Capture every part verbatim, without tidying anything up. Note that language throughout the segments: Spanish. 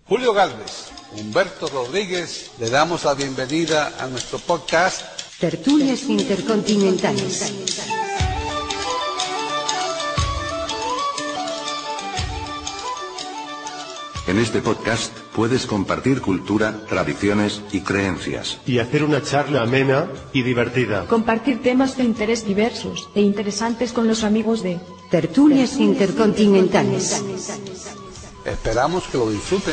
Julio Gálvez, Humberto Rodríguez, le damos la bienvenida a nuestro podcast Tertulias Intercontinentales. En este podcast puedes compartir cultura, tradiciones y creencias. Y hacer una charla amena y divertida. Compartir temas de interés diversos e interesantes con los amigos de Tertulias Intercontinentales. Esperamos que lo disfruten.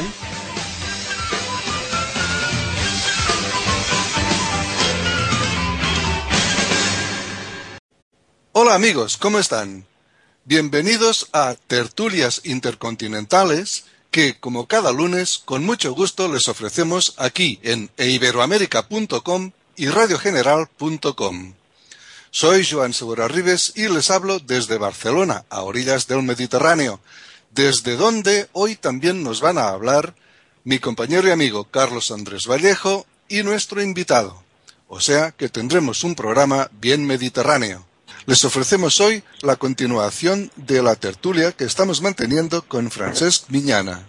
Hola amigos, ¿cómo están? Bienvenidos a Tertulias Intercontinentales, que como cada lunes, con mucho gusto les ofrecemos aquí en eiberoamerica punto com y radiogeneral punto com. Soy Joan Segura Ribes y les hablo desde Barcelona, a orillas del Mediterráneo, desde donde hoy también nos van a hablar mi compañero y amigo Carlos Andrés Vallejo y nuestro invitado. O sea que tendremos un programa bien mediterráneo. Les ofrecemos hoy la continuación de la tertulia que estamos manteniendo con Francesc Miñana.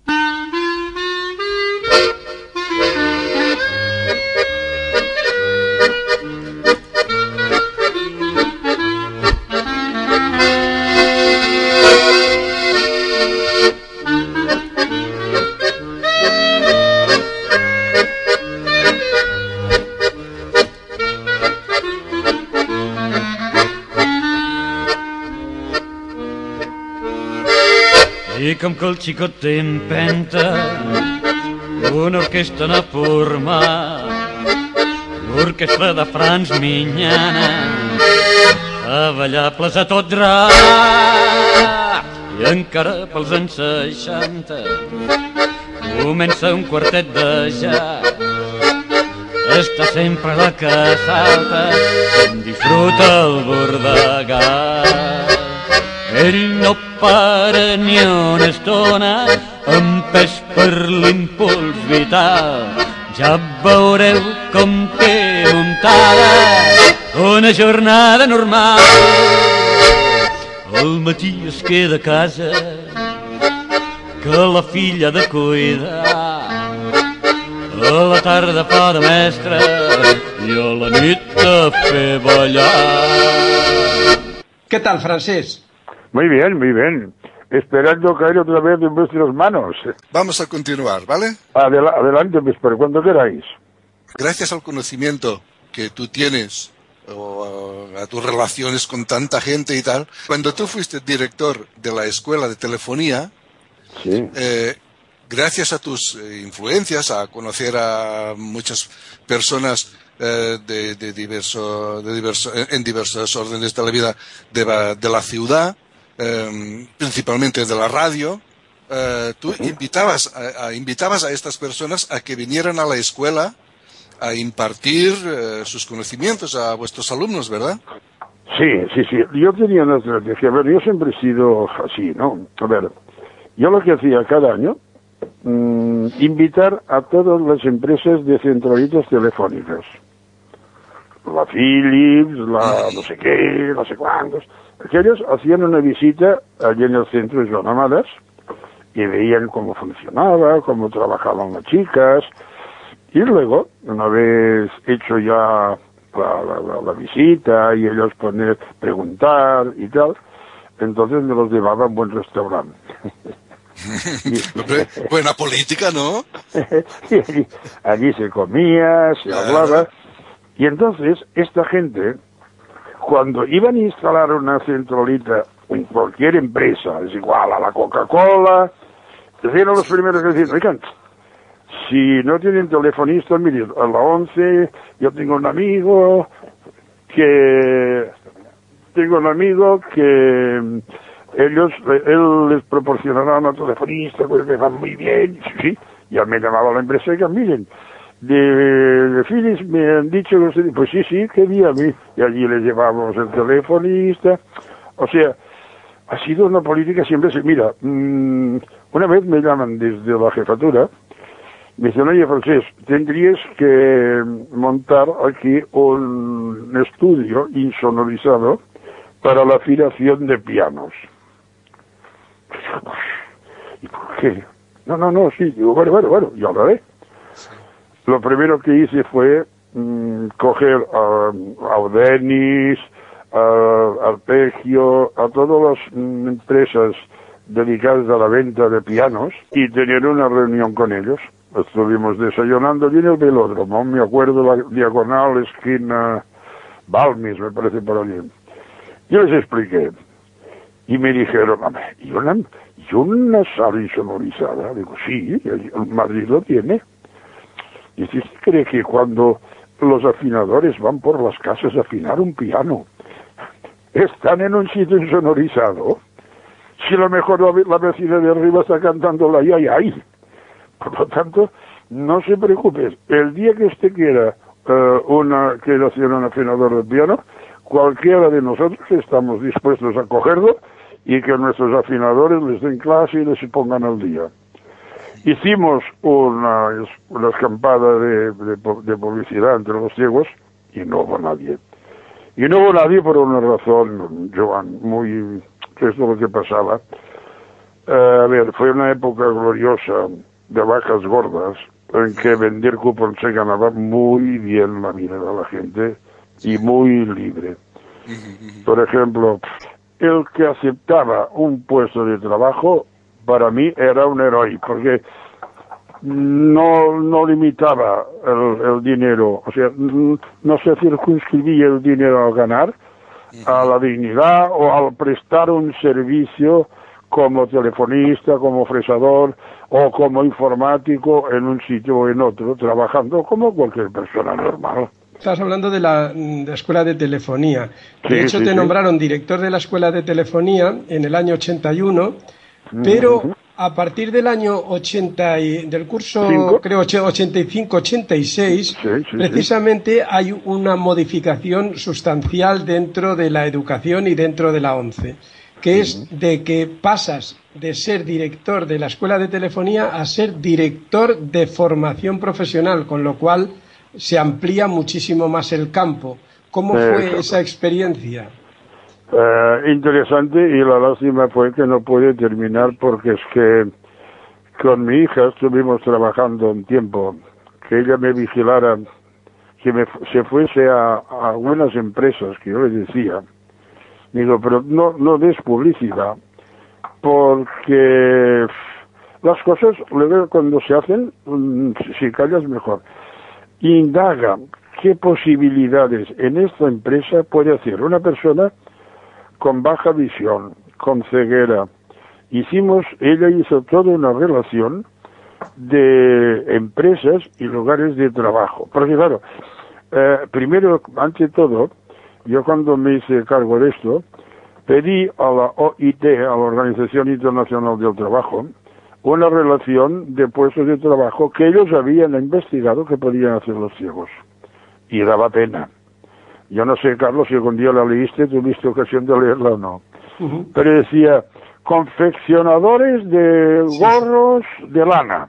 I com que el xicot té empenta, una orquestra n'ha format, l'orquestra de Franç Miñana, a ballables a tot drap, i encara pels anys seixanta comença un quartet de jazz. Està sempre la que salta, en disfruta el bordegat. Ell no para ni una estona, empès per l'impuls vital. Ja veureu com té muntada una jornada normal. Al matí es queda a casa, que la filla ha de cuidar. A la tarda fa de mestre i a la nit de fer ballar. ¿Qué tal, Francesc? Muy bien, muy bien. Esperando caer otra vez en vuestras manos. Vamos a continuar, ¿vale? Adel- adelante, pues, por cuando queráis. Gracias al conocimiento que tú tienes, o a, a tus relaciones con tanta gente y tal, cuando tú fuiste director de la escuela de telefonía, Sí. eh, gracias a tus eh, influencias, a conocer a muchas personas eh, de, de diverso, de diverso, en diversos órdenes de la vida de, la- de la ciudad, eh, principalmente de la radio, eh, tú invitabas a, a, invitabas a estas personas a que vinieran a la escuela a impartir eh, sus conocimientos a vuestros alumnos, ¿verdad? Sí, sí, sí. Yo tenía una estrategia. A ver, yo siempre he sido así, ¿no? A ver, yo lo que hacía cada año, mmm, invitar a todas las empresas de centralitas telefónicas. La Philips, la no sé qué, no sé cuántos. Que ellos hacían una visita allí en el centro de Joan Amades y veían cómo funcionaba, cómo trabajaban las chicas. Y luego, una vez hecho ya la, la, la, la visita y ellos poner, preguntar y tal, entonces me los llevaba a un buen restaurante. Hombre, buena política, ¿no? Y allí, allí se comía, se hablaba. Y entonces, esta gente, cuando iban a instalar una centralita en cualquier empresa, es igual a la Coca-Cola, eran los primeros que decían, oigan, si no tienen telefonista, miren, a la once yo tengo un amigo que... Tengo un amigo que ellos, él les proporcionará una telefonista, pues me van muy bien, sí, ya me llamaba la empresa y que miren, de, de Philips me han dicho que usted, pues sí, sí, que día a mí, y allí les llevamos el telefonista, o sea, ha sido una política siempre, mira, mmm, una vez me llaman desde la jefatura, me dicen, oye, Francesc, tendrías que montar aquí un estudio insonorizado para la afinación de pianos. ¿Y por qué? No, no, no, sí. Digo, bueno, bueno, bueno, yo lo haré. Lo primero que hice fue mmm, coger a, a Odenis, a Arpegio, a todas las mm, empresas dedicadas a la venta de pianos y tener una reunión con ellos. Estuvimos desayunando allí en el velódromo, me acuerdo, la diagonal, esquina Balmis, me parece por allí. Yo les expliqué y me dijeron, ¿y una, ¿y una sala insonorizada? Digo, sí, Madrid lo tiene. Y si usted cree que cuando los afinadores van por las casas a afinar un piano, están en un sitio insonorizado, si a lo mejor la, la vecina de arriba está cantando la ay, ay, ay. Por lo tanto, no se preocupe, el día que usted quiera uh, una, quiera hacer un afinador de piano, cualquiera de nosotros estamos dispuestos a cogerlo y que nuestros afinadores les den clase y les pongan al día. Hicimos una, una escampada de, de, de publicidad entre los ciegos y no hubo nadie. Y no hubo nadie por una razón, Joan, muy... que es lo que pasaba. Uh, a ver, fue una época gloriosa de vacas gordas en que vender cupón se ganaba muy bien la vida de la gente y muy libre. Por ejemplo, el que aceptaba un puesto de trabajo para mí era un héroe porque no, no limitaba el, el dinero, o sea, no se circunscribía el dinero al ganar, a la dignidad o al prestar un servicio como telefonista, como fresador o como informático en un sitio o en otro, trabajando como cualquier persona normal. Estás hablando de la, de la escuela de telefonía. De Sí, hecho, sí, te sí. nombraron director de la escuela de telefonía en el año ochenta y uno, pero Ujú. a partir del año ochenta y, del curso, Cinco. creo, ochenta y cinco ochenta y seis, Sí, sí, precisamente hay una modificación sustancial dentro de la educación y dentro de la ONCE, que es de que pasas de ser director de la escuela de telefonía a ser director de formación profesional, con lo cual se amplía muchísimo más el campo. ¿Cómo fue Exacto. esa experiencia? Eh, interesante, y la lástima fue que no pude terminar porque es que con mi hija estuvimos trabajando un tiempo, que ella me vigilara, que me, fu- se fuese a, a algunas empresas que yo le decía. Digo, pero no, no des publicidad, porque las cosas luego cuando se hacen, mm, si callas mejor. Indaga qué posibilidades en esta empresa puede hacer una persona con baja visión, con ceguera. Hicimos, ella hizo toda una relación de empresas y lugares de trabajo. Porque claro, eh, primero, ante todo, yo cuando me hice cargo de esto, pedí a la O I T, a la Organización Internacional del Trabajo, una relación de puestos de trabajo que ellos habían investigado que podían hacer los ciegos. Y daba pena. Yo no sé, Carlos, si algún día la leíste, tuviste ocasión de leerla o no. Uh-huh. Pero decía, confeccionadores de gorros de lana.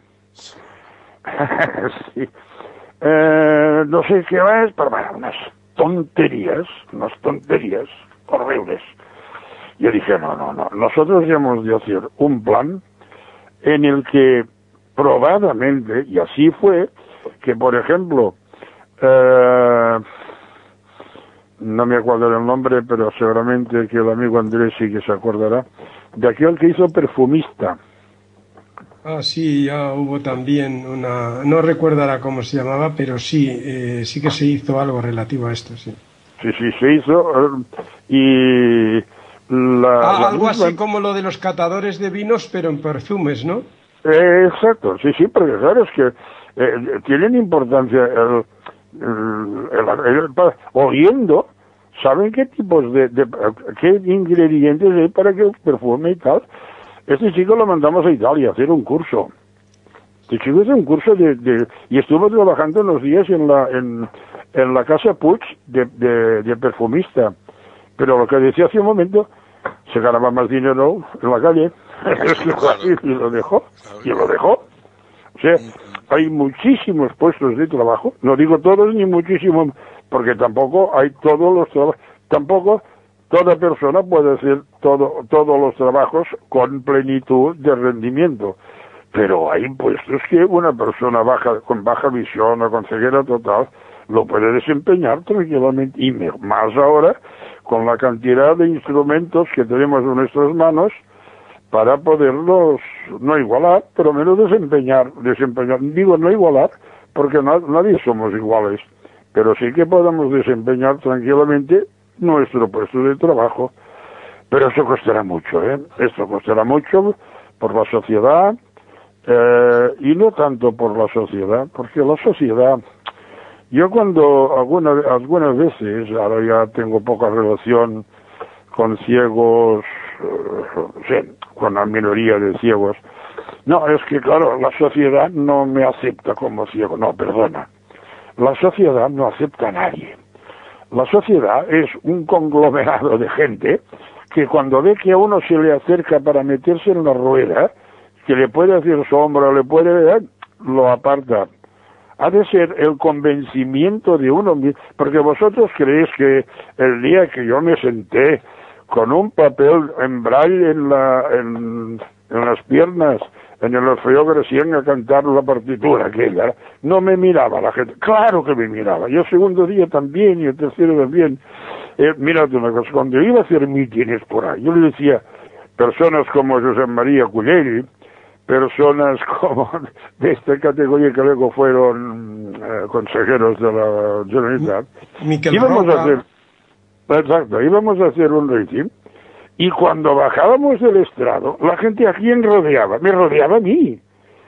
Sí. Eh, no sé qué es, pero bueno, unas tonterías, unas tonterías horribles. Yo dije, no, no, no, nosotros hemos de hacer un plan en el que probadamente, y así fue, que por ejemplo, eh, no me acuerdo el nombre, pero seguramente que el amigo Andrés sí que se acordará, de aquel que hizo Perfumista. Ah, sí, ya hubo también una... No recordará cómo se llamaba, pero sí, eh, sí que se hizo algo relativo a esto, sí. Sí, sí, se hizo, eh, y la... Ah, la algo misma- así como lo de los catadores de vinos, pero en perfumes, ¿no? Eh, exacto, sí, sí, porque claro, es que eh, tienen importancia el, el, el- el- pa- oyendo, saben qué tipos de, de, qué ingredientes hay para que el perfume y tal. Este chico lo mandamos a Italia a hacer un curso. Este chico hizo un curso de, de y estuvo trabajando unos días en la en, en la casa Puig de, de, de perfumista. Pero lo que decía hace un momento, se ganaba más dinero en la calle. Y lo dejó, y lo dejó. O sea, hay muchísimos puestos de trabajo, no digo todos ni muchísimos, porque tampoco hay todos los trabajos, tampoco toda persona puede hacer todo, todos los trabajos con plenitud de rendimiento. pero hay puestos que una persona baja, con baja visión o con ceguera total lo puede desempeñar tranquilamente, y más ahora con la cantidad de instrumentos que tenemos en nuestras manos para poderlos no igualar, pero menos desempeñar, desempeñar, digo no igualar, porque no, nadie somos iguales, pero sí que podemos desempeñar tranquilamente nuestro puesto de trabajo. Pero eso costará mucho, ¿eh? Esto costará mucho por la sociedad, eh, y no tanto por la sociedad, porque la sociedad, yo cuando alguna, algunas veces, ahora ya tengo poca relación con ciegos, eh, sí, con la minoría de ciegos, no, es que claro, la sociedad no me acepta como ciego, no, perdona, la sociedad no acepta a nadie. La sociedad es un conglomerado de gente que cuando ve que a uno se le acerca para meterse en la rueda, que le puede hacer sombra, le puede, lo aparta. Ha de ser el convencimiento de uno mismo, porque vosotros creéis que el día que yo me senté con un papel en braille en, la, en, en las piernas, en el Orfeo Gracián a cantar la partitura aquella, no me miraba la gente, claro que me miraba, yo el segundo día también y el tercero también. Eh, mírate una cosa, cuando iba a hacer mítines por ahí, yo le decía, personas como José María Cullell, personas como de esta categoría que luego fueron eh, consejeros de la Generalitat, íbamos a hacer, exacto, íbamos a hacer un rating, y cuando bajábamos del estrado, la gente a quién rodeaba, me rodeaba a mí,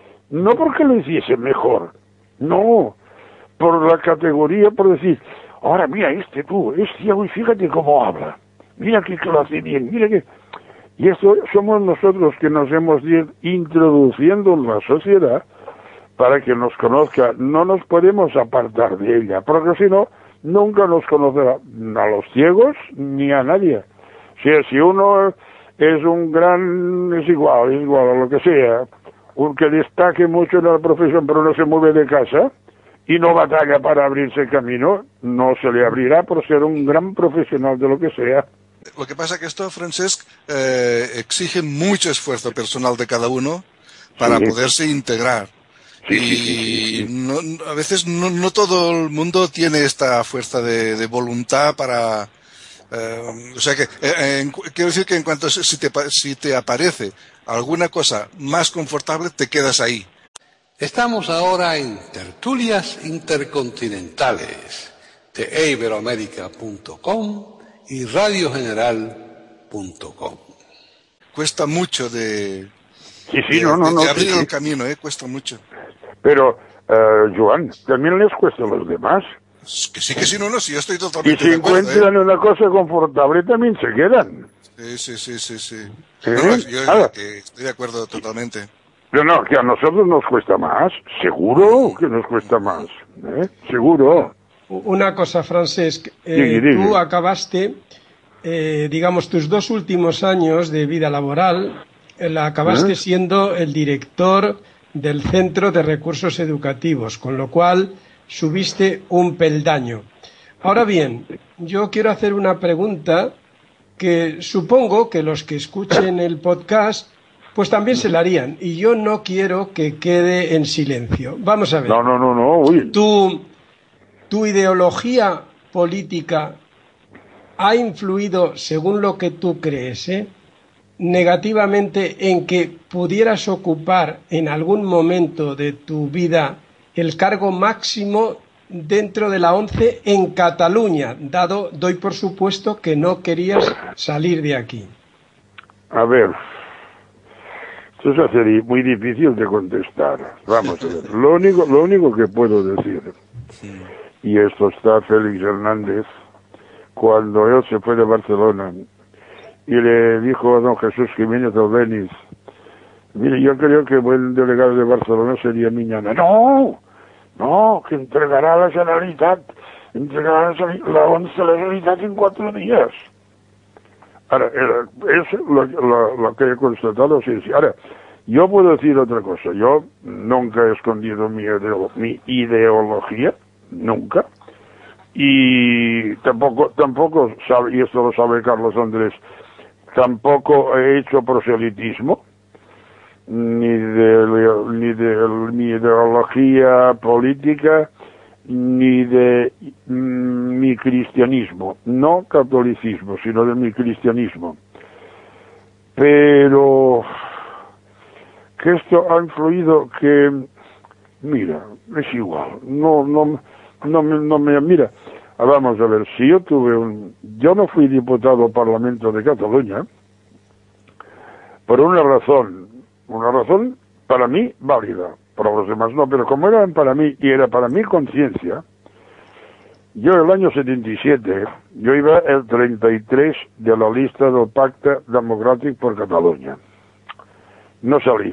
no porque lo hiciese mejor, no, por la categoría, por decir, ahora mira este tú, es ciego y fíjate cómo habla, mira que, que lo hace bien, mira que... Y eso somos nosotros que nos hemos ido introduciendo en la sociedad para que nos conozca. No nos podemos apartar de ella, porque si no, nunca nos conocerá a los ciegos ni a nadie. Si, si uno es un gran, es igual, es igual a lo que sea, un que destaque mucho en la profesión pero no se mueve de casa y no batalla para abrirse camino, no se le abrirá por ser un gran profesional de lo que sea. Lo que pasa es que esto, Francesc, eh, exige mucho esfuerzo personal de cada uno para sí. poderse integrar. Sí, y sí, sí, sí. No, a veces no, no todo el mundo tiene esta fuerza de, de voluntad para... Eh, o sea que, eh, en, quiero decir que en cuanto si te, si te aparece alguna cosa más confortable, te quedas ahí. Estamos ahora en Tertulias Intercontinentales de iberoamerica punto com y radio general punto com. Cuesta mucho de, sí, sí, de, no, no, de, no, de abrir sí, el sí. camino, ¿eh? Cuesta mucho. Pero, uh, Joan, también les cuesta a los demás. Que sí, que sí, no, no, sí, yo estoy Y totalmente si de acuerdo. encuentran ¿eh? una cosa confortable, también se quedan. Sí, sí, sí, sí. sí. ¿Sí? No, no, yo, Ah. que estoy de acuerdo totalmente. No, no, que a nosotros nos cuesta más. Seguro que nos cuesta más. ¿eh? Seguro. Una cosa, Francesc, eh, Digue, digue. tú acabaste, eh, digamos, tus dos últimos años de vida laboral, eh, la acabaste ¿Eh? siendo el director del Centro de Recursos Educativos, con lo cual subiste un peldaño. Ahora bien, yo quiero hacer una pregunta que supongo que los que escuchen el podcast pues también se la harían, y yo no quiero que quede en silencio. Vamos a ver. No, no, no, no. Uy. Tu, tu ideología política ha influido, según lo que tú crees, ¿eh? negativamente en que pudieras ocupar en algún momento de tu vida el cargo máximo dentro de la ONCE en Cataluña, dado, doy por supuesto que no querías salir de aquí. A ver. Esto se hace muy difícil de contestar. Vamos a ver. Lo único, lo único que puedo decir, y esto está Félix Hernández, cuando él se fue de Barcelona y le dijo a don Jesús Jiménez Albéniz, mire, yo creo que el buen delegado de Barcelona sería Miñana. No, no, que entregará a la Generalitat, entregará la ONCE a la Generalitat en cuatro días. Ahora, es lo, lo, lo que he constatado, sí, sí. Ahora, yo puedo decir otra cosa. Yo nunca he escondido mi, ideo, mi ideología, nunca. Y tampoco, tampoco sabe, y esto lo sabe Carlos Andrés, tampoco he hecho proselitismo, ni de mi ideología política ni de mm, mi cristianismo, no catolicismo, sino de mi cristianismo. Pero que esto ha influido que, mira, es igual, no, no, no, me, no me, mira, vamos a ver, si yo tuve un, yo no fui diputado al Parlamento de Cataluña, por una razón, una razón para mí válida, para los demás no, pero como era para mí y era para mi conciencia, yo el año setenta y siete, yo iba el treinta y tres de la lista del Pacte Democràtic por Cataluña. No salí.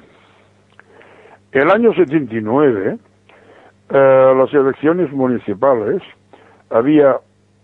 El año setenta y nueve, eh, las elecciones municipales, había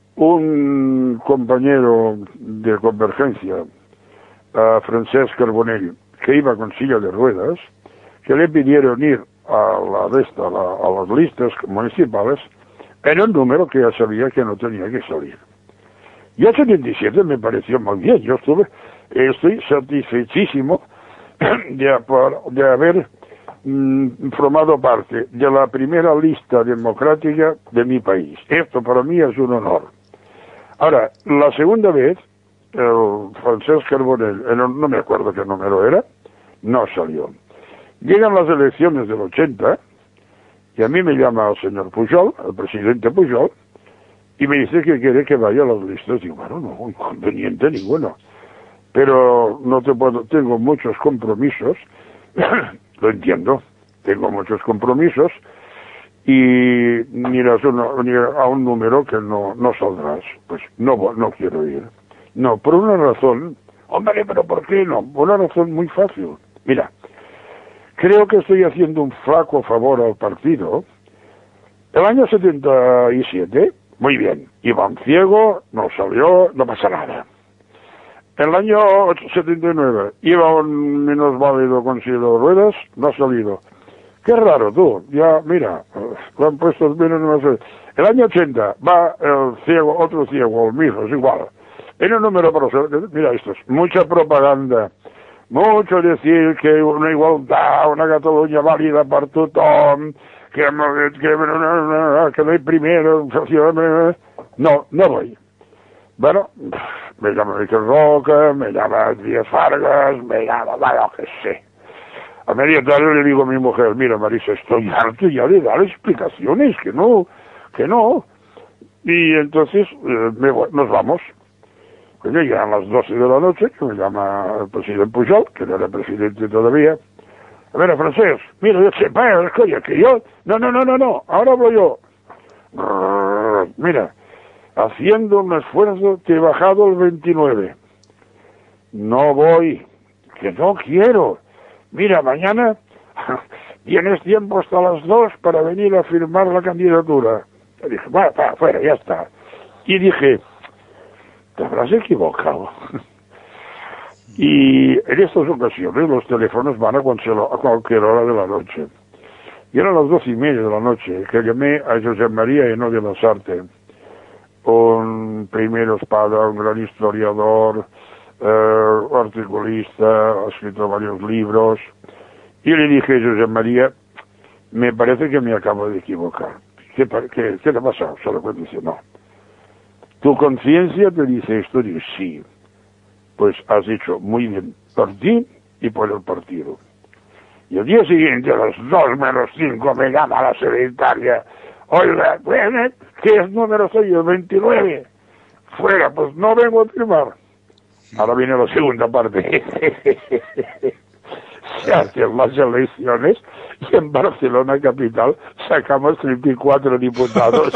un compañero de Convergencia, uh, Francesc Carbonell, que iba con silla de ruedas, que le pidieron ir a la de esta, a, la, a las listas municipales en un número que ya sabía que no tenía que salir. Y el setenta y siete me pareció muy bien. Yo estuve, estoy satisfechísimo de, de haber mm, formado parte de la primera lista democrática de mi país. Esto para mí es un honor. Ahora, la segunda vez, el Francesc Carbonell, no me acuerdo qué número era, no salió. Llegan las elecciones del ochenta, y a mí me llama el señor Pujol, el presidente Pujol, y me dice que quiere que vaya a las listas. Digo, bueno, no, inconveniente ninguno. Pero no te puedo, tengo muchos compromisos, lo entiendo, tengo muchos compromisos, y miras uno, ni a un número que no, no saldrás. Pues no, no quiero ir. No, por una razón, hombre, pero ¿por qué no? Por una razón muy fácil. Mira, creo que estoy haciendo un flaco favor al partido. El año setenta y siete, muy bien, iba un ciego, no salió, no pasa nada. El año setenta y nueve, iba un minusválido con silla de ruedas, no ha salido. Qué raro, tú, ya, mira, lo han puesto menos, no sé. El año ochenta, va el ciego, otro ciego, el mismo, es igual. En un número, mira, esto es mucha propaganda. Mucho decir que una igualdad, una Cataluña válida para tothom, que, que, que no hay primero, no, no voy. Bueno, me llama Miquel Roca, me llama Díaz Fargas, me llama, bueno, que sé. A media tarde le digo a mi mujer, mira Marisa, estoy harto ya de dar explicaciones, que no, que no. Y entonces eh, me, nos vamos. Pues llegan las doce de la noche, que me llama el presidente Pujol, que no era presidente todavía. A ver, Francesc, mira, yo sé, vaya, coño, que yo... No, no, no, no, no, ahora hablo yo. Mira, haciendo un esfuerzo te he bajado el veintinueve. No voy, que no quiero. Mira, mañana tienes tiempo hasta las dos para venir a firmar la candidatura. Y dije, bueno, para afuera, ya está. Y dije... te habrás equivocado. Y en estas ocasiones los teléfonos van a cualquier, a cualquier hora de la noche. Y eran las doce y media de la noche que llamé a Josep María Henó de Lasarte, un primero espada, un gran historiador, eh, articulista, ha escrito varios libros, y le dije a Josep María, me parece que me acabo de equivocar. ¿Qué, qué, qué te ha pasado? Solo que dice, no. ¿Tu conciencia te dice esto? Digo, sí. Pues has dicho muy bien por ti y por el partido. Y el día siguiente, a las dos menos cinco, me llama la secretaria. Oiga, ¿qué número soy yo? veintinueve. Fuera, pues no vengo a firmar. Ahora viene la segunda parte. Se hacen las elecciones y en Barcelona capital sacamos treinta y cuatro diputados.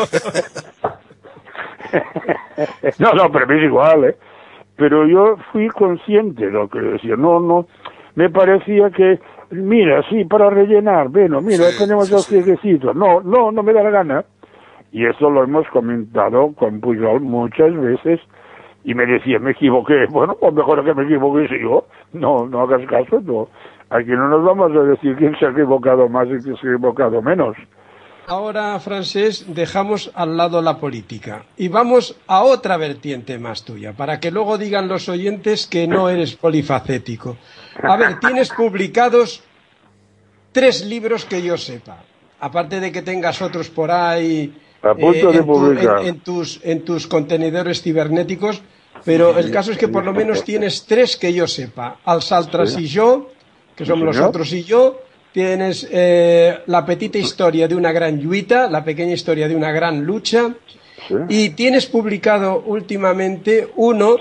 No, no, pero es igual, ¿eh? Pero yo fui consciente de lo que decía. No, no, me parecía que, mira, sí, para rellenar, bueno, mira, sí, tenemos los cieguecitos. No, no, no me da la gana. Y eso lo hemos comentado con Pujol muchas veces. Y me decía, me equivoqué. Bueno, pues mejor que me equivoqué sigo. No, no hagas caso, no. Aquí no nos vamos a decir quién se ha equivocado más y quién se ha equivocado menos. Ahora, Francesc, dejamos al lado la política y vamos a otra vertiente más tuya, para que luego digan los oyentes que no eres polifacético. A ver, tienes publicados tres libros que yo sepa. Aparte de que tengas otros por ahí a punto eh, de en, tu, publicar. en, en, tus, en tus contenedores cibernéticos, pero el caso es que por lo menos tienes tres que yo sepa. Alsaltras Sí. y yo, que Sí, somos señor. nosotros y yo. Tienes eh, la petita historia de una gran lluita, la pequeña historia de una gran lucha. Sí. Y tienes publicado últimamente uno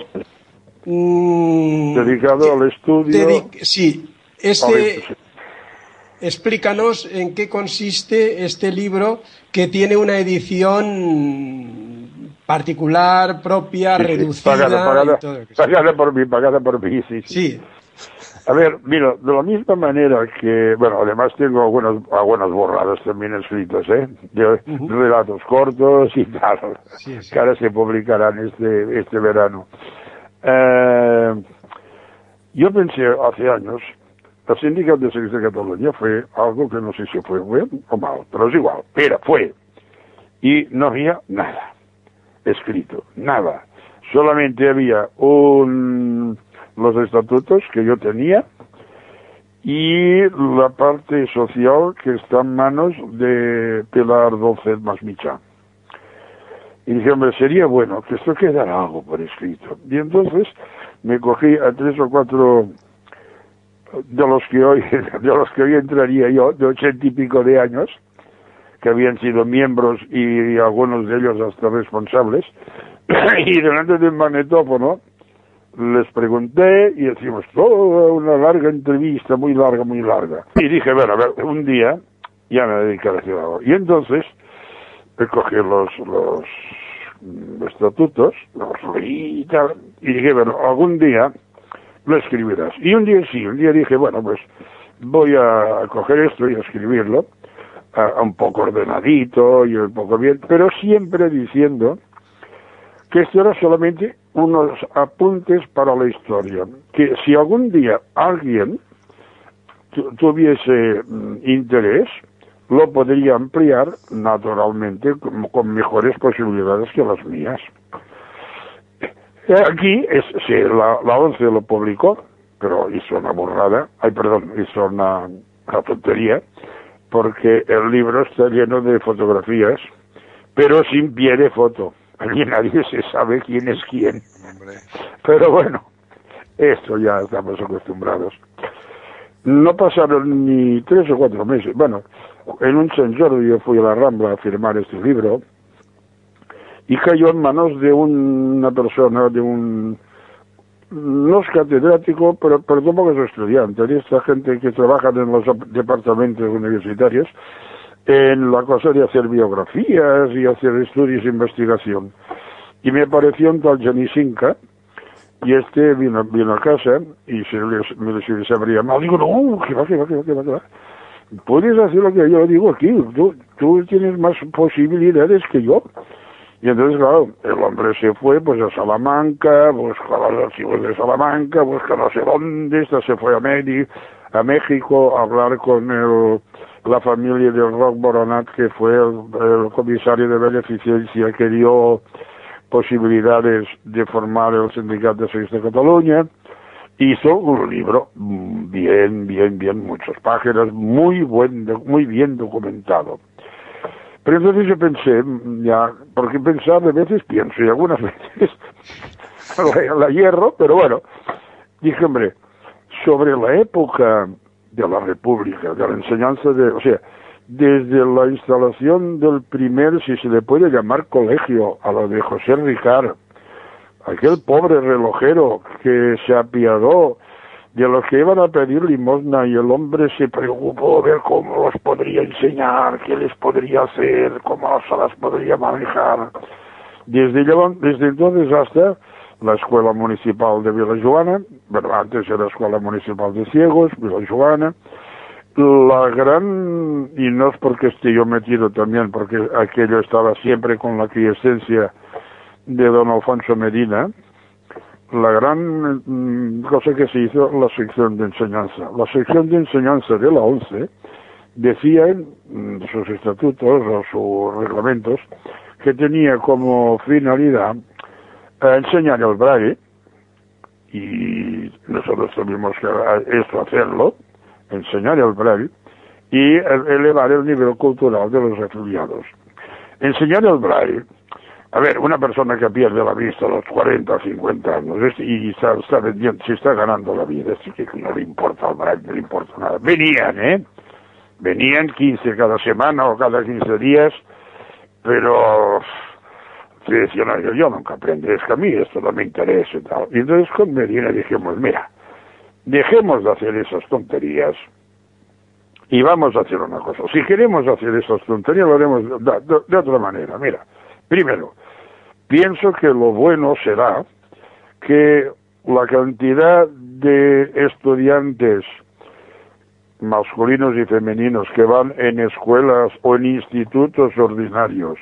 mmm, Dedicado al estudio. Dedi- sí, este, Vale, explícanos en qué consiste este libro que tiene una edición particular, propia, sí, sí, reducida pagada, pagada, y todo eso. pagada por mí, pagada por mí, sí, sí. Sí, A ver, mira, de la misma manera que, bueno, además tengo algunas, algunas borradas también escritas, ¿eh? De Ujú. relatos cortos y tal, Sí, sí. que ahora se publicarán este, este verano. Eh, yo pensé hace años, la Sindicat de Seguros de Cataluña fue algo que no sé si fue bueno o malo, pero es igual, era, fue. Y no había nada escrito, nada. Solamente había un... los estatutos que yo tenía y la parte social que está en manos de Pilar Dolcet Masmichá. Y dije, hombre, sería bueno que esto quedara algo por escrito. Y entonces me cogí a tres o cuatro de los que hoy, de los que hoy entraría yo, de ochenta y pico de años, que habían sido miembros y algunos de ellos hasta responsables, y delante de un magnetófono les pregunté y hicimos toda una larga entrevista, muy larga, muy larga. Y dije, bueno, a ver, un día ya me dedicaré a hacer algo. Y entonces cogí los, los estatutos, los leí y tal, y dije, bueno, algún día lo escribirás. Y un día sí, un día dije, bueno, pues voy a coger esto y a escribirlo, a, a un poco ordenadito y un poco bien, pero siempre diciendo que esto era solamente unos apuntes para la historia, que si algún día alguien tu, tuviese mm, interés, lo podría ampliar naturalmente con, con mejores posibilidades que las mías. Aquí, es, sí, la, la ONCE lo publicó, pero hizo una burrada, ay perdón, hizo una, una tontería, porque el libro está lleno de fotografías, pero sin pie de foto. Allí nadie se sabe quién es quién. Hombre. Pero bueno, esto ya estamos acostumbrados. No pasaron ni tres o cuatro meses. Bueno, en un Sant Jordi yo fui a la Rambla a firmar este libro y cayó en manos de una persona, de un... no es catedrático, pero, pero tampoco es estudiante, de esta gente que trabaja en los departamentos universitarios, en la cosa de hacer biografías y hacer estudios de investigación. Y me apareció un tal Janisinka, y este vino, vino a casa, y se les, me les sabría mal. Digo, no, que va, que va, que va, que va, que va. Puedes hacer lo que yo digo aquí, tú, tú tienes más posibilidades que yo. Y entonces, claro, el hombre se fue pues a Salamanca, buscó los archivos de Salamanca, buscó no sé dónde, esta se fue a, Medi, a México a hablar con el... la familia del Roc Boronat, que fue el, el comisario de beneficencia que dio posibilidades de formar el Sindicato de Seguros de Cataluña. Hizo un libro bien, bien, bien, muchas páginas, muy buen, muy bien documentado. Pero entonces yo pensé, ya, porque pensar de veces pienso, y algunas veces la, la hierro, pero bueno, dije, hombre, sobre la época de la República, de la enseñanza de, o sea, desde la instalación del primer, si se le puede llamar colegio, a lo de José Ricard, aquel pobre relojero que se apiadó de los que iban a pedir limosna y el hombre se preocupó de ver cómo los podría enseñar, qué les podría hacer, cómo se las podría manejar. Desde, desde entonces hasta la Escuela Municipal de Vilajoana, bueno, antes era la Escuela Municipal de Ciegos, Vilajoana, la gran, y no es porque esté yo metido también, porque aquello estaba siempre con la quiescencia de don Alfonso Medina, la gran mm, cosa que se hizo, la sección de enseñanza. La sección de enseñanza de la ONCE decía en mm, sus estatutos o sus reglamentos que tenía como finalidad eh, enseñar el braille, y nosotros tuvimos que esto hacerlo, enseñar el braille, y elevar el nivel cultural de los refugiados. Enseñar el braille. A ver, una persona que pierde la vista a los cuarenta o cincuenta años y está, está vendiendo, se está ganando la vida, así que no le importa el braille, no le importa nada. Venían, ¿eh? Venían quince cada semana o cada quince días, pero se decían, no, yo, yo nunca aprenderé, es que a mí esto no me interesa y tal. Y entonces con Medina dijimos, mira, dejemos de hacer esas tonterías y vamos a hacer una cosa. Si queremos hacer esas tonterías, lo haremos de, de, de otra manera. Mira, primero, pienso que lo bueno será que la cantidad de estudiantes masculinos y femeninos que van en escuelas o en institutos ordinarios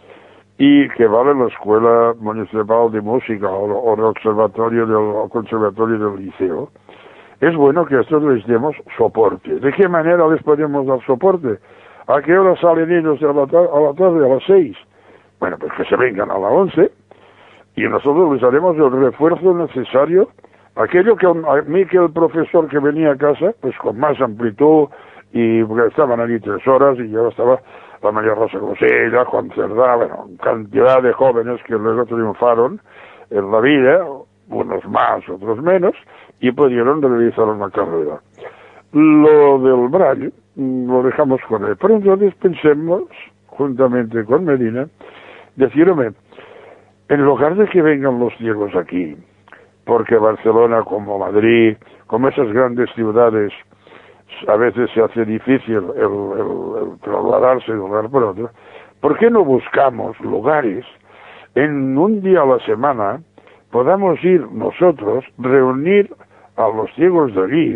y que van a la escuela municipal de música o, o el observatorio del o conservatorio del liceo, es bueno que a estos les demos soporte. ¿De qué manera les podemos dar soporte? ¿A qué hora salen ellos a la, a la tarde? A las seis. Bueno, pues que se vengan a las once y nosotros les haremos el refuerzo necesario. Aquello que a mí, que el profesor que venía a casa, pues con más amplitud, y porque estaban allí tres horas, y yo estaba la María Rosa Grosella, Juan Cerdá, bueno, cantidad de jóvenes que luego triunfaron en la vida, unos más, otros menos, y pudieron realizar una carrera. Lo del braille, lo dejamos con él. Pero entonces pensemos, juntamente con Medina, decirme, en lugar de que vengan los ciegos aquí, porque Barcelona, como Madrid, como esas grandes ciudades, a veces se hace difícil el, el, el trasladarse de un lugar por otro, ¿por qué no buscamos lugares en un día a la semana podamos ir nosotros, reunir a los ciegos de allí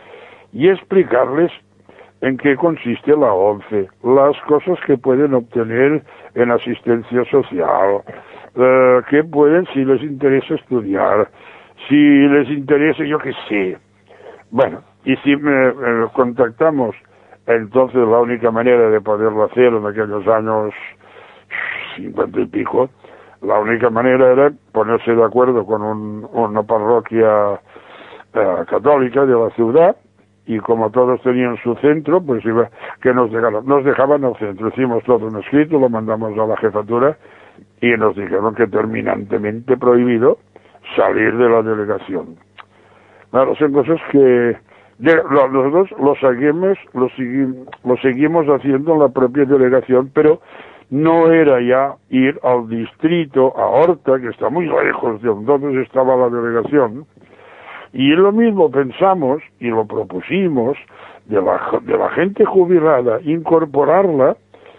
y explicarles en qué consiste la ONCE, las cosas que pueden obtener en asistencia social, eh, qué pueden, si les interesa estudiar, si les interesa, yo qué sé. Bueno, y si me, me contactamos, entonces la única manera de poderlo hacer en aquellos años cincuenta y pico, la única manera era ponerse de acuerdo con un, una parroquia eh, católica de la ciudad, y como todos tenían su centro, pues iba, que nos dejaban, nos dejaban al centro. Hicimos todo un escrito, lo mandamos a la jefatura, y nos dijeron que terminantemente prohibido salir de la delegación. Claro, son cosas que de, lo, nosotros lo seguimos, lo, segui, lo seguimos haciendo en la propia delegación, pero no era ya ir al distrito, a Horta, que está muy lejos de donde estaba la delegación, y lo mismo pensamos y lo propusimos de la, de la gente jubilada, incorporarla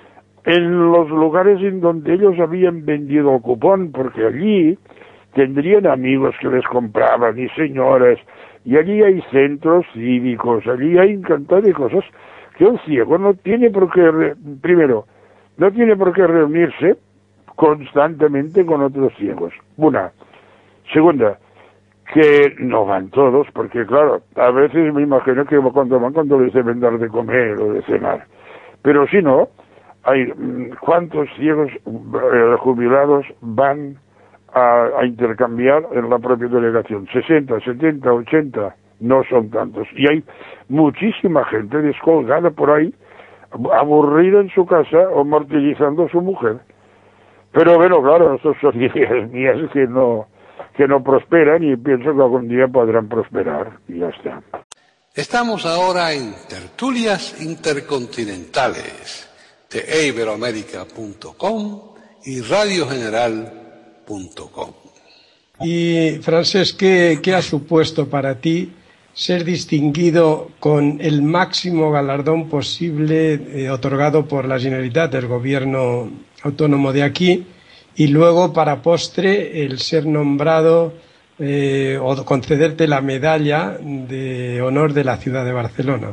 en los lugares en donde ellos habían vendido el cupón, porque allí tendrían amigos que les compraban y señoras, y allí hay centros cívicos, allí hay cantidad de cosas que un ciego no tiene por qué, primero, no tiene por qué reunirse constantemente con otros ciegos. Una. Segunda, que no van todos, porque claro, a veces me imagino que cuando van, cuando les deben dar de comer o de cenar. Pero si no, hay ¿cuántos ciegos eh, jubilados van a, a intercambiar en la propia delegación? sesenta, setenta, ochenta, no son tantos. Y hay muchísima gente descolgada por ahí, aburrida en su casa o martirizando a su mujer. Pero bueno, claro, estas son ideas mías que no, que no prosperan, y pienso que algún día podrán prosperar, y ya está. Estamos ahora en Tertulias Intercontinentales de e iberoamérica punto com y radio general punto com. Y, Francés, ¿qué, qué ha supuesto para ti ser distinguido con el máximo galardón posible eh, otorgado por la Generalitat, el gobierno autónomo de aquí, y luego para postre el ser nombrado eh, o concederte la medalla de honor de la ciudad de Barcelona?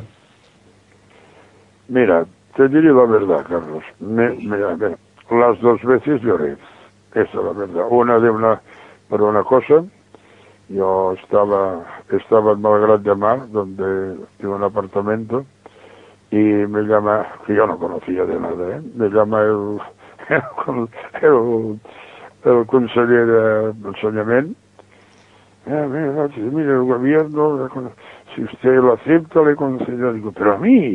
Mira, te diré la verdad, Carlos. Me, me, a ver, las dos veces lloré. Esa es la verdad. Una de una, por una cosa, yo estaba, estaba en Malgrat de Mar, donde tengo un apartamento, y me llama, que yo no conocía de nada, ¿eh? Me llama el, el, el, el conseller del Soñament. Ah, mira, mira, el gobierno, si usted lo acepta, le concedió. Digo, pero a mí,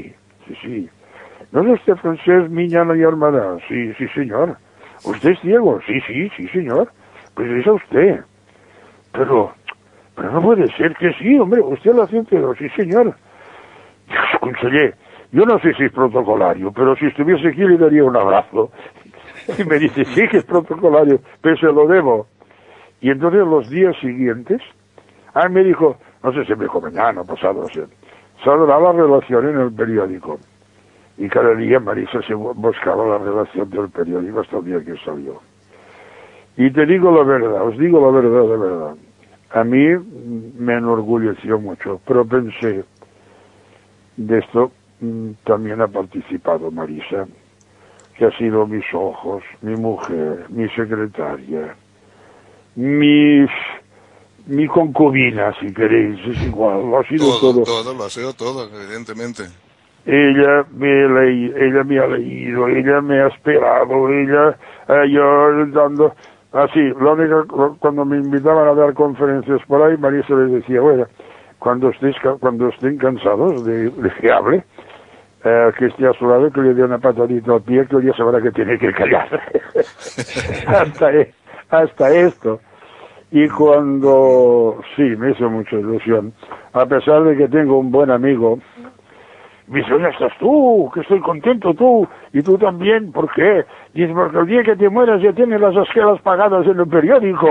Sí, sí. ¿No es usted Francesc Miñana y Armada? Sí, sí, señor. ¿Usted es ciego? Sí, sí, sí, señor. Pues es a usted. Pero, pero no puede ser que sí, hombre. Usted lo hace entero. Sí, señor. Conseller, yo no sé si es protocolario, pero si estuviese aquí le daría un abrazo. Y me dice, sí que es protocolario, pero se lo debo. Y entonces los días siguientes, ah, me dijo, no sé si me dijo mañana, pasado, no sé, saldrá la relación en el periódico. Y cada día Marisa se buscaba la relación del periódico hasta el día que salió. Y te digo la verdad, os digo la verdad de verdad. A mí me enorgulleció mucho, pero pensé, de esto mmm, también ha participado Marisa, que ha sido mis ojos, mi mujer, mi secretaria, mis, mi concubina, si queréis, es igual, lo ha sido todo. Todo, todo, lo ha sido todo, evidentemente. Ella me, leí, ella me ha leído, ella me ha esperado, ella, eh, yo dando, así, la única, cuando me invitaban a dar conferencias por ahí, Marisa les decía, bueno, cuando estéis, cuando estén cansados de, de que hable, eh, que esté a su lado, que le dé una patadita al pie, que ella sabrá que tiene que callar. hasta, hasta esto. Y cuando, sí, me hizo mucha ilusión, a pesar de que tengo un buen amigo, me dice, ¿dónde estás tú? Que estoy contento tú, y tú también, ¿por qué? Dice, porque el día que te mueras ya tienes las esquelas pagadas en el periódico.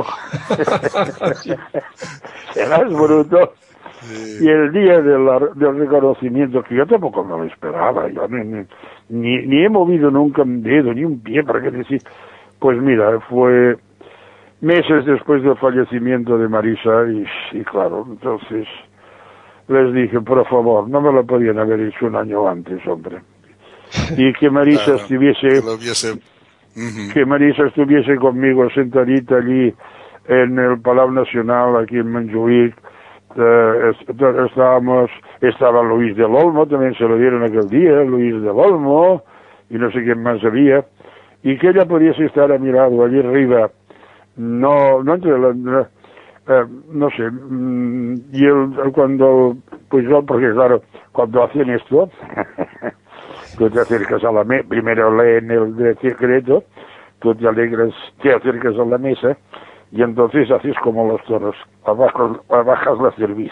Serás bruto. Sí. Y el día de la, del reconocimiento, que yo tampoco me lo esperaba, yo ni, ni, ni he movido nunca un dedo, ni un pie, para qué decir, pues mira, fue meses después del fallecimiento de Marisa, y, y claro, entonces les dije, por favor, no me lo podían haber hecho un año antes, hombre. Y que Marisa claro, estuviese, que, hubiese... uh-huh. que Marisa estuviese conmigo sentadita allí en el Palau Nacional, aquí en Montjuïc. Uh, estábamos, estaba Luis del Olmo, también se lo dieron aquel día, Luis del Olmo, y no sé quién más había, y que ella pudiese estar a mi lado, allí arriba, no, no entre la, uh, no sé, mm, y él, cuando, pues yo, porque claro, cuando hacen esto, tú te acercas a la mesa, primero leen el decreto, tú te alegras, te acercas a la mesa, y entonces haces como los toros, abajo, abajas la cerviz.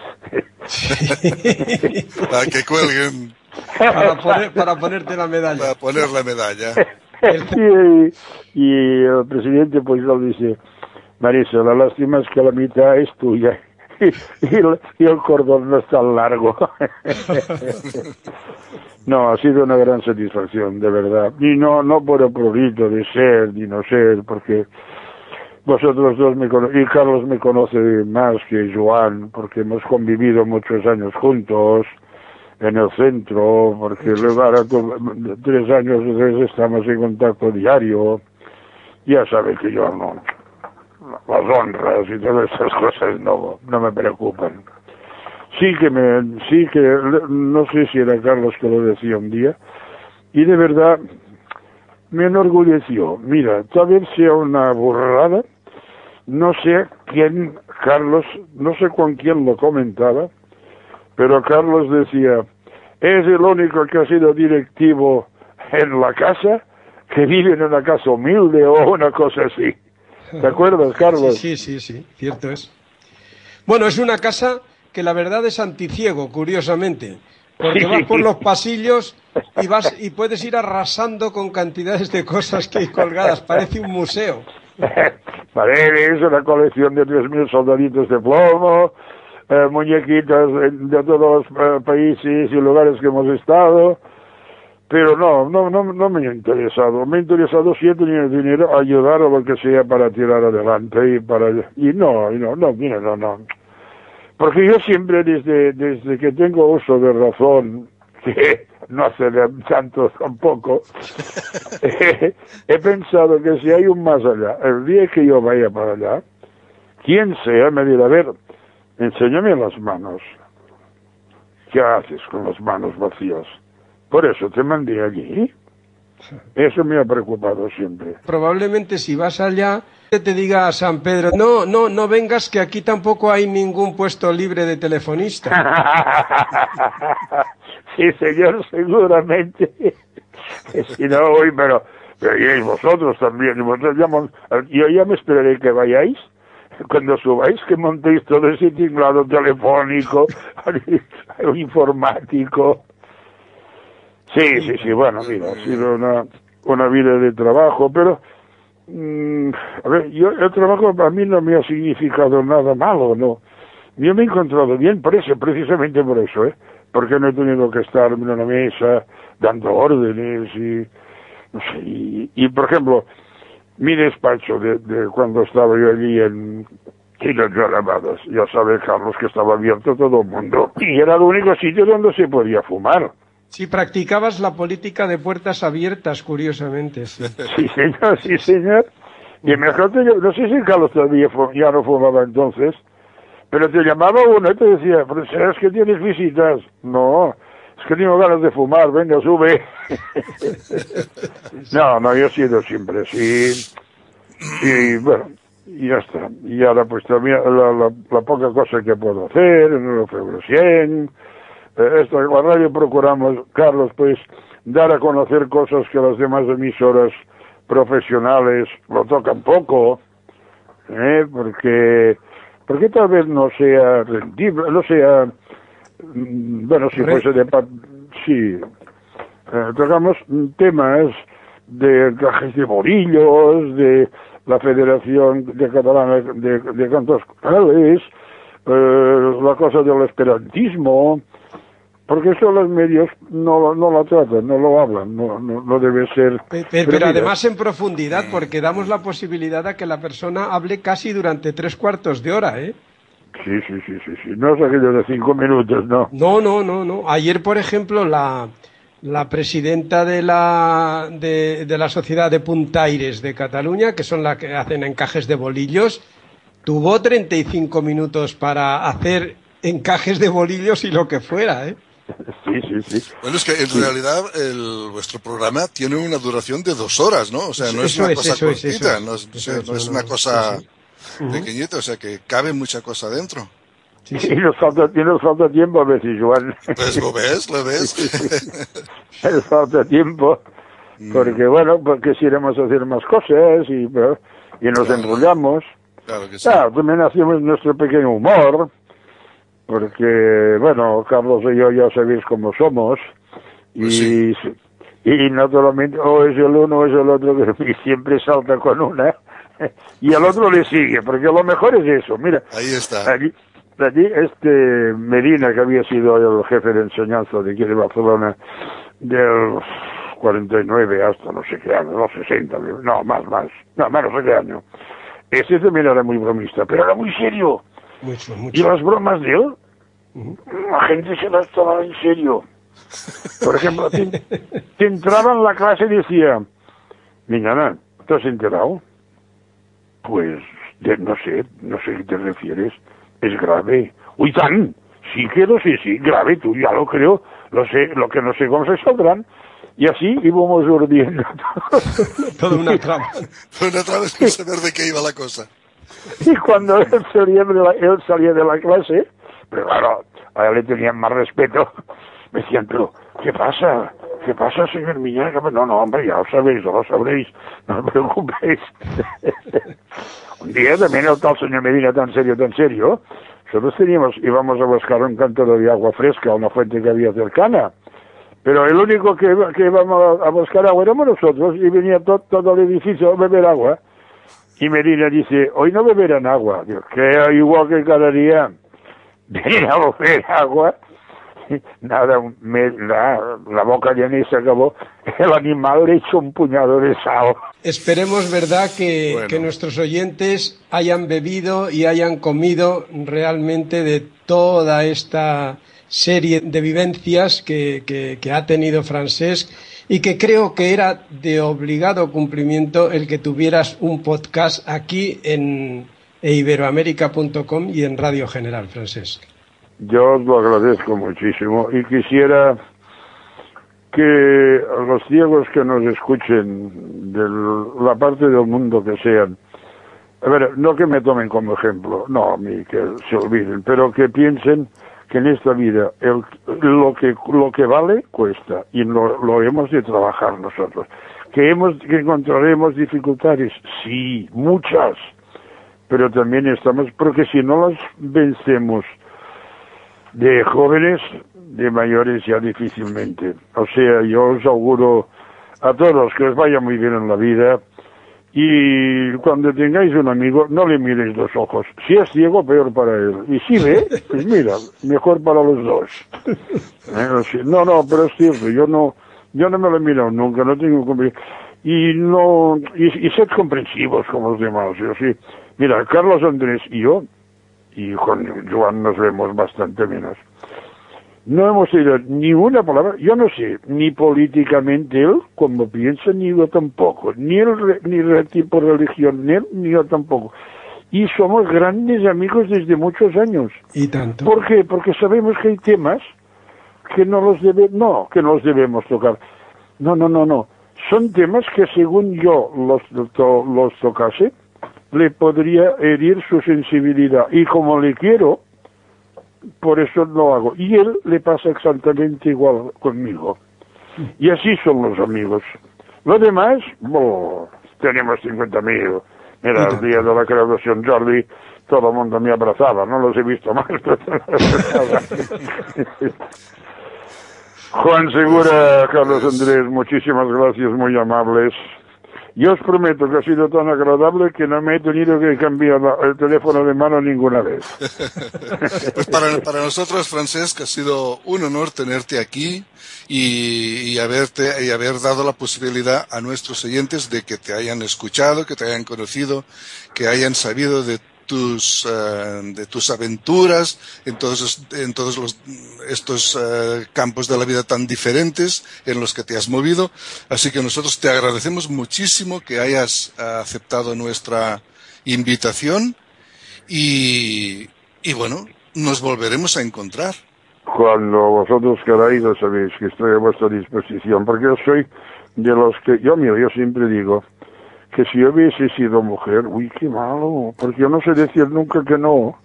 Para que cuelguen. Para, poner, para ponerte la medalla. Para poner la medalla. y, y el presidente pues lo dice, Marisa, la lástima es que la mitad es tuya y el, y el cordón no es tan largo. No, ha sido una gran satisfacción, de verdad. Y no, no por el prurito de ser ni no ser, porque vosotros dos me conocéis, y Carlos me conoce más que Joan, porque hemos convivido muchos años juntos en el centro, porque luego ahora tres años después estamos en contacto diario. Ya sabe que yo no, las honras y todas esas cosas no, no me preocupan. Sí que me, sí que, no sé si era Carlos que lo decía un día, y de verdad me enorgulleció. Mira, tal vez sea una burrada, no sé quién, Carlos, no sé con quién lo comentaba, pero Carlos decía, es el único que ha sido directivo en la casa, que vive en una casa humilde o una cosa así. ¿Te acuerdas, Carlos? Sí, sí, sí, sí, cierto es. Bueno, es una casa que la verdad es anticiego, curiosamente, porque vas por los pasillos y vas y puedes ir arrasando con cantidades de cosas que hay colgadas, parece un museo. Parece, es una colección de tres mil soldaditos de plomo, eh, muñequitas de todos los eh, países y lugares que hemos estado, pero no, no, no, no me ha interesado. Me ha interesado, si he tenido dinero, ayudar a lo que sea para tirar adelante y para, y no, y no, no, mira, no, no. Porque yo siempre, desde, desde que tengo uso de razón, que no hace tanto tampoco, eh, he pensado que si hay un más allá, el día que yo vaya para allá, quien sea me dirá, a ver, enséñame las manos. ¿Qué haces con las manos vacías? Por eso te mandé allí. Eso me ha preocupado siempre. Probablemente si vas allá, te diga a San Pedro, no, no, no vengas, que aquí tampoco hay ningún puesto libre de telefonista. Sí, señor, seguramente. Si no, hoy, pero, pero iréis vosotros también. Y vosotros ya mon- yo ya me esperaré que vayáis. Cuando subáis, que montéis todo ese tinglado telefónico, informático. Sí, sí, sí, bueno, mira, ha sido una, una vida de trabajo, pero, mmm, a ver, yo el trabajo a mí no me ha significado nada malo, no. Yo me he encontrado bien por eso, precisamente por eso, ¿eh? Porque no he tenido que estar en una mesa dando órdenes y, no sé, y, y por ejemplo, mi despacho de, de cuando estaba yo allí en Chiles Alabadas, ya sabe Carlos que estaba abierto a todo el mundo y era el único sitio donde se podía fumar. Sí, practicabas la política de puertas abiertas, curiosamente. Sí, sí señor, sí señor. Y mejor te, no sé si Carlos todavía fu- ya no fumaba entonces, pero te llamaba uno y te decía, pero ¿sabes que tienes visitas? No, es que tengo ganas de fumar, venga, sube. No, no, yo he sido siempre así. Y bueno, y ya está. Y ahora pues también la, la, la poca cosa que puedo hacer, en el Febrosien, eh, esto, en la radio procuramos, Carlos, pues dar a conocer cosas que las demás emisoras profesionales lo tocan poco, ¿eh? porque, porque tal vez no sea rendible, no sea, bueno, si fuese de... Sí, eh, tocamos temas de encajes de bolillos, de la Federación de Catalana de, de Cantos Corales, eh, la cosa del esperantismo, porque eso los medios no, no lo tratan, no lo hablan, no, no, no debe ser... Pero, pero, pero además en profundidad, porque damos la posibilidad a que la persona hable casi durante tres cuartos de hora, ¿eh? Sí, sí, sí, sí, sí. No es aquello de cinco minutos, no. No, no, no, no. Ayer, por ejemplo, la, la presidenta de la, de, de la Sociedad de Puntaires de Cataluña, que son las que hacen encajes de bolillos, tuvo treinta y cinco minutos para hacer encajes de bolillos y lo que fuera, ¿eh? Sí, sí, sí. Bueno, es que en sí. realidad el, vuestro programa tiene una duración de dos horas, ¿no? O sea, no es eso una es, cosa eso cortita, es, eso no es, eso no es, es no, una no, cosa sí, sí. pequeñita, o sea, que cabe mucha cosa dentro. Sí, sí. Y nos falta, y nos falta tiempo a veces, Joan. Pues lo ves, lo ves. Nos falta tiempo, porque bueno, porque quisiéramos hacer más cosas y, y nos claro, enrollamos. Claro que sí. Claro, también hacemos nuestro pequeño humor, porque, bueno, Carlos y yo ya sabéis cómo somos, y, pues sí. y naturalmente o es el uno o es el otro que siempre salta con una, y el otro le sigue, porque lo mejor es eso, mira. Ahí está. Allí, allí este Medina, que había sido el jefe de enseñanza de aquí de Barcelona, del cuarenta y nueve hasta no sé qué año, los sesenta, no, más, más, no, más no sé qué año. Ese también era muy bromista, pero era muy serio. Mucho, mucho. Y las bromas de él, uh-huh. La gente se las tomaba en serio. Por ejemplo, te, te entraba en la clase y decía, niña, ¿te has enterado? Pues, de, no sé, no sé a qué te refieres. Es grave. Uy, tan, sí que lo sé, sí, grave, tú ya lo creo, lo sé, lo que no sé cómo se saldrán. Y así íbamos urdiendo. Toda una trama. Una trama sin saber de qué iba la cosa. Y cuando él salía de la, él salía de la clase, pero claro, a él le tenían más respeto, me decían, pero, ¿qué pasa? ¿Qué pasa, señor Miñaga? No, no, hombre, ya lo sabéis, ya lo sabréis, no os preocupéis. Un día también el tal señor Medina tan serio, tan serio, nosotros teníamos, íbamos a buscar un cántaro de agua fresca a una fuente que había cercana. Pero el único que, que íbamos a buscar agua éramos nosotros y venía to, todo el edificio a beber agua. Y Medina dice, hoy no beberán agua. Digo, que igual que cada día, venir a beber agua. Nada, me, la, la boca llena y se acabó. El animal le echó un puñado de sal. Esperemos, ¿verdad?, que, bueno. que nuestros oyentes hayan bebido y hayan comido realmente de toda esta serie de vivencias que, que, que ha tenido Francesc, y que creo que era de obligado cumplimiento el que tuvieras un podcast aquí en iberoamérica punto com y en Radio General, Francesc. Yo os lo agradezco muchísimo y quisiera que los ciegos que nos escuchen de la parte del mundo que sean, a ver, no que me tomen como ejemplo, no, ni que se olviden, pero que piensen que en esta vida el, lo que lo que vale cuesta y lo, lo hemos de trabajar nosotros. Que hemos que encontraremos dificultades, sí, muchas, pero también estamos, porque si no las vencemos de jóvenes, de mayores ya difícilmente. O sea, yo os auguro a todos que os vaya muy bien en la vida. Y cuando tengáis un amigo, no le miréis los ojos. Si es ciego, peor para él. Y si ve, pues mira, mejor para los dos. ¿Eh? No, no, pero es cierto, yo no, yo no me lo he mirado nunca, no tengo comprensión. Y no, y, y sed comprensivos como los demás. Yo sí. Mira, Carlos Andrés y yo, y con Joan nos vemos bastante menos. No hemos oído ni una palabra, yo no sé, ni políticamente él, como piensa, ni yo tampoco, ni el ni el tipo de religión, ni él, ni yo tampoco. Y somos grandes amigos desde muchos años. ¿Y tanto? ¿Por qué? Porque sabemos que hay temas que no los debe, no, que no los debemos tocar. No, no, no, no. Son temas que según yo los, los tocase, le podría herir su sensibilidad. Y como le quiero, por eso lo hago. Y él le pasa exactamente igual conmigo. Y así son los amigos. Los demás, oh, tenemos cincuenta amigos. Mira, el día de la graduación Jordi, todo el mundo me abrazaba. No los he visto más. Juan Segura, Carlos Andrés, muchísimas gracias, muy amables. Yo os prometo que ha sido tan agradable que no me he tenido que cambiar la, el teléfono de mano ninguna vez. Pues para, para nosotros, Francesc, ha sido un honor tenerte aquí y, y, haberte, y haber dado la posibilidad a nuestros oyentes de que te hayan escuchado, que te hayan conocido, que hayan sabido de tus uh, de tus aventuras en todos en todos los, estos uh, campos de la vida tan diferentes en los que te has movido. Así que nosotros te agradecemos muchísimo que hayas uh, aceptado nuestra invitación y, y bueno, nos volveremos a encontrar. Cuando vosotros queráis, ya sabéis que estoy a vuestra disposición, porque yo soy de los que, yo mira, yo siempre digo que si yo hubiese sido mujer, uy, qué malo, porque yo no sé decir nunca que no.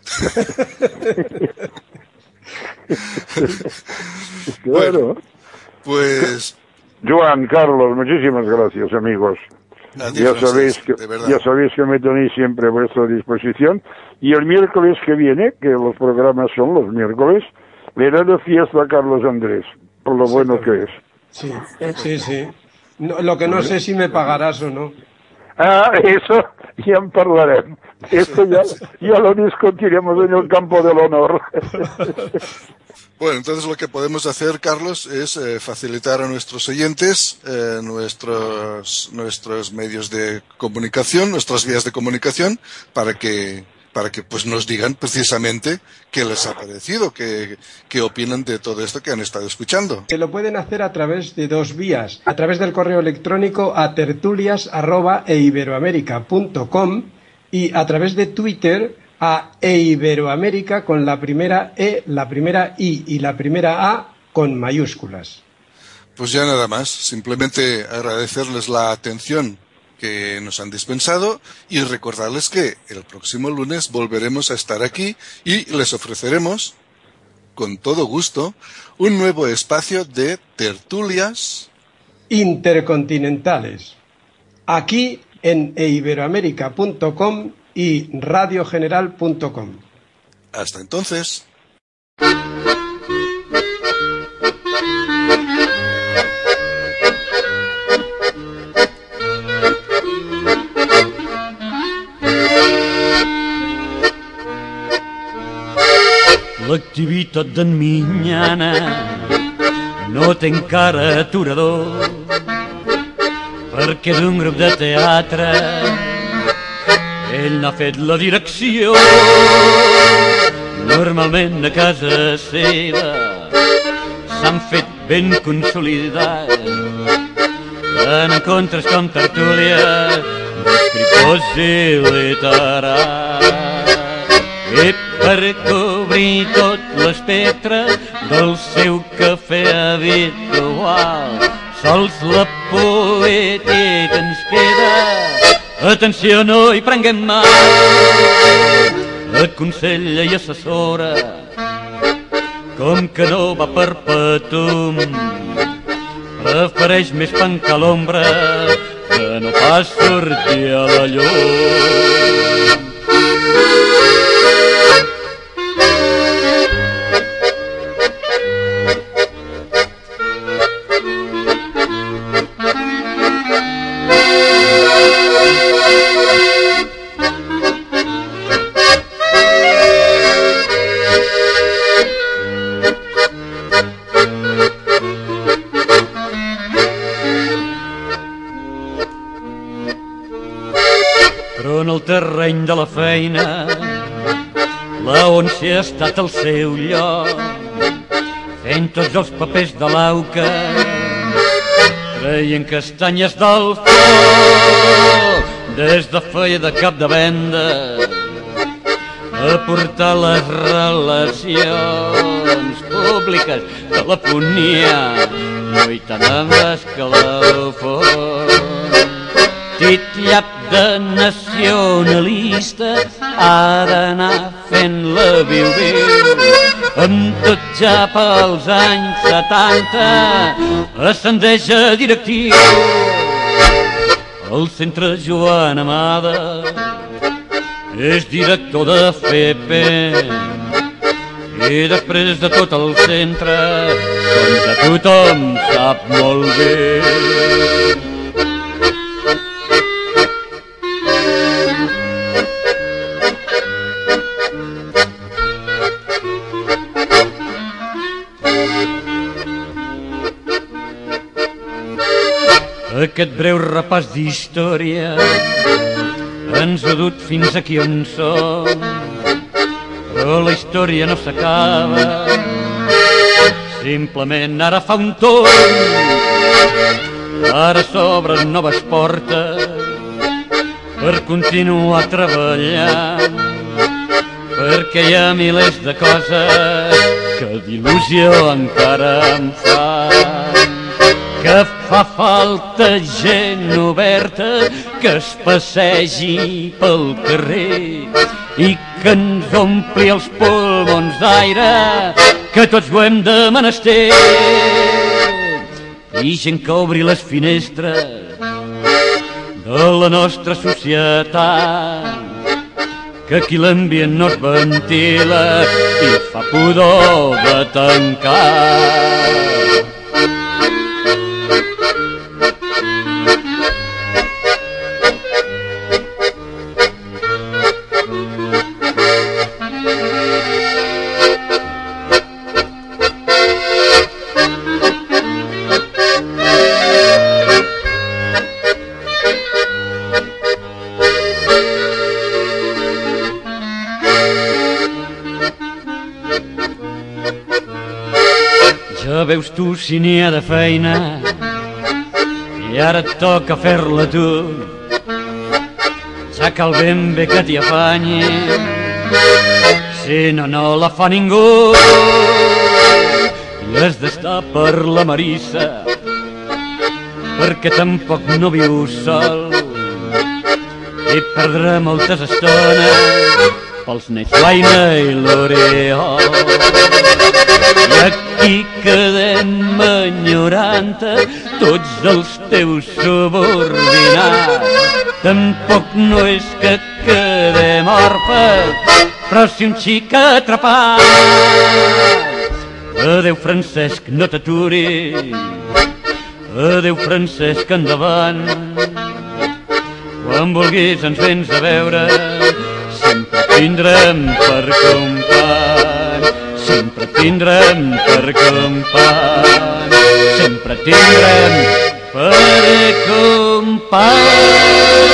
Claro. Bueno, pues... Joan, Carlos, muchísimas gracias, amigos. Adiós, ya sabéis que ya sabéis que me tenéis siempre a vuestra disposición. Y el miércoles que viene, que los programas son los miércoles, le daré de fiesta a Carlos Andrés, por lo sí, bueno que es. Sí, sí, sí. No, lo que no sé si me pagarás o no. Ah, eso ya en parlarem. Esto ya, ya lo discutiremos en el campo del honor. Bueno, entonces lo que podemos hacer, Carlos, es eh, facilitar a nuestros oyentes eh, nuestros nuestros medios de comunicación, nuestras vías de comunicación, para que para que pues nos digan precisamente qué les ha parecido, qué, qué opinan de todo esto que han estado escuchando. Que lo pueden hacer a través de dos vías, a través del correo electrónico a tertulias arroba eiberoamerica punto com y a través de Twitter a eiberoamerica con la primera E, la primera I y la primera A con mayúsculas. Pues ya nada más, simplemente agradecerles la atención que nos han dispensado y recordarles que el próximo lunes volveremos a estar aquí y les ofreceremos, con todo gusto, un nuevo espacio de tertulias intercontinentales, aquí en eiberoamerica punto com y radiogeneral punto com. Hasta entonces. L'activitat d'en Minyana no té encara aturador perquè d'un grup de teatre ell n'ha fet la direcció. Normalment a casa seva s'han fet ben consolidats en encontres com tertúlies d'escriptors i literats. I per cobrir tot l'espectre del seu cafè habitual sols la poètica ens queda. Atenció, no hi prenguem mal, aconsella i assessora com que no va perpetum, prefereix més pan que l'ombra, que no pas sortir a la llum. Però en el terreny de la feina, la on s'hi ha estat al seu lloc, fent tots els papers de l'auca, traient castanyes del foc, des de feia de cap de venda, a portar les relacions públiques, telefonia, lluitant amb l'escalafons. Titllap de nacionalista ha d'anar fent la viu-viu, amb tot ja pels anys setanta ascendeix a directiu. El centre Joan Amada és director de F P i després de tot el centre, doncs a tothom sap molt bé. Aquest breu repàs d'història ens ha dut fins aquí on som, però la història no s'acaba, simplement ara fa un torn, ara s'obren noves portes per continuar treballant, perquè hi ha milers de coses que d'il·lusió encara em fan. Que fa falta gent oberta que es passegi pel carrer i que ens ompli els pulmons d'aire, que tots ho hem de menester. I gent que obri les finestres de la nostra societat, que aquí l'ambient no es ventila i fa pudor de tancar. Ja veus tu si n'hi ha de feina i ara et toca fer-la tu, ja cal ben bé que t'hi afanyi, si no, no la fa ningú. I has d'estar per la Marissa, perquè tampoc no viu sol, i perdre moltes estones pels Neitslaina i l'Oreol. I aquí quedem enyorant-te tots els teus subordinats. Tampoc no és que quedem orfes, però si un xic atrapat. Adéu, Francesc, no t'aturis. Adéu, Francesc, endavant. Quan vulguis ens vens a veure, sempre tindrem per company. Sempre tindrem per company. Sempre tindrem per company.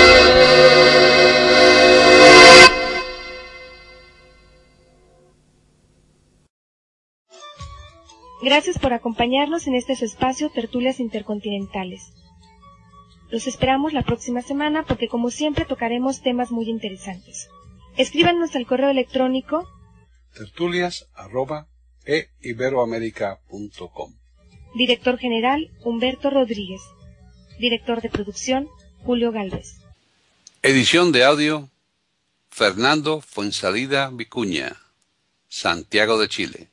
Gracias por acompañarnos en este su espacio Tertulias Intercontinentales. Los esperamos la próxima semana porque como siempre tocaremos temas muy interesantes. Escríbanos al correo electrónico tertulias arroba e iberoamerica punto com. Director General Humberto Rodríguez. Director de Producción Julio Gálvez. Edición de audio Fernando Fuensalida Vicuña, Santiago de Chile.